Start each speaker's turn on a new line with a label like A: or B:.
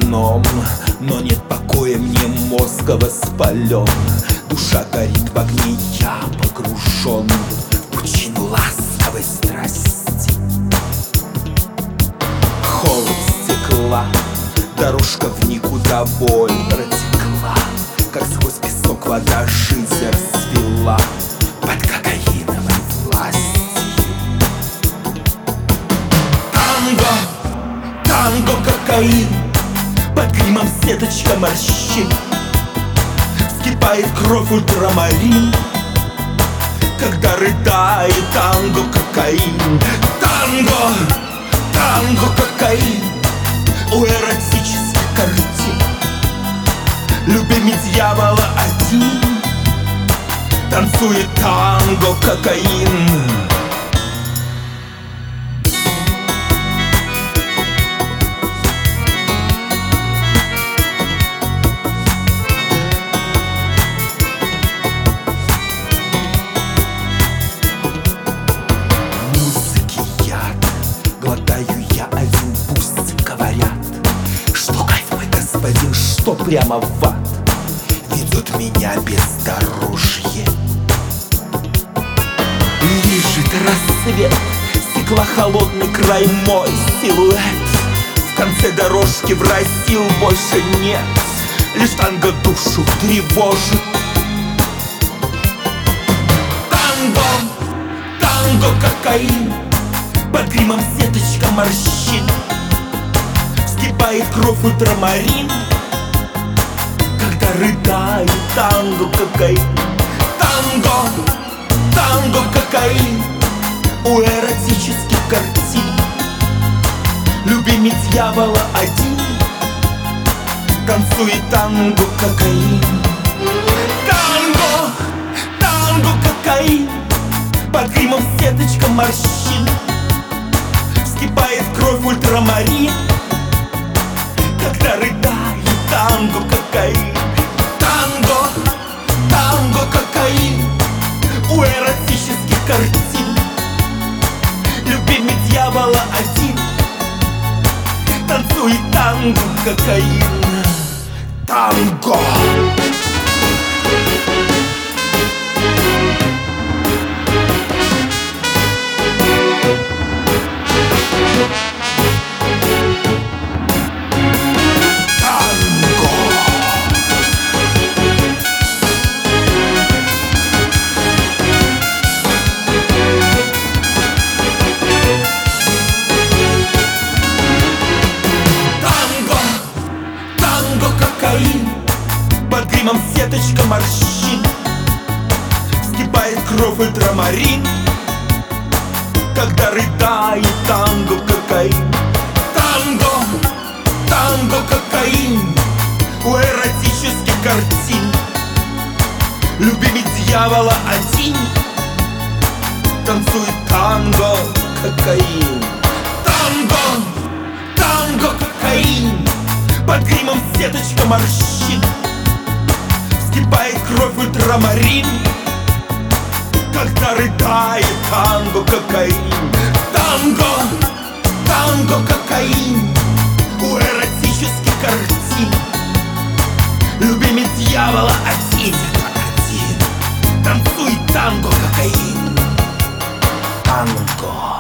A: окном, но нет покоя, мне мозг воспален. Душа горит в огне, я погружен в пучину ласковой страсти. Холод стекла, дорожка в никуда, боль протекла, как сквозь песок вода жизнь расцвела под кокаиновой властью. Танго, танго, кокаин, под гримом сеточка морщин. Вскипает кровь ультрамарин, когда рыдает танго, кокаин. Танго, танго, кокаин, у эротических картин. Любимый дьявола один танцует танго, кокаин. Глотаю я один, пусть говорят, что кайф мой господин, что прямо в ад ведет меня бездорожье. Лежит рассвет, стекла холодный край, мой силуэт. В конце дорожки в рай сил больше нет, лишь танго душу тревожит. Танго, танго, кокаин, под гримом сеточка морщин. Вскипает кровь ультрамарин, когда рыдает танго, кокаин. Танго, танго, кокаин, у эротических картин. Любимый дьявола один танцует танго, кокаин. Танго, танго, кокаин, под гримом сеточка морщин. Вскипает кровь ультрамарин, когда рыдает танго, кокаин. Танго, танго, кокаин, у эротических картин. Любимый дьявола один танцует танго, кокаин. Танго. Под гримом сеточка морщин. Вскипает кровь ультрамарин, когда рыдает танго, кокаин. Танго, танго, кокаин, у эротических картин. Любимый дьявола один танцует танго, кокаин. Танго, танго, кокаин, под гримом сеточка морщин. Вскипает кровь ультрамарин, когда рыдает танго, кокаин. Танго, танго, кокаин, у эротических картин. Любимый дьявола один танцует танго, кокаин. Танго.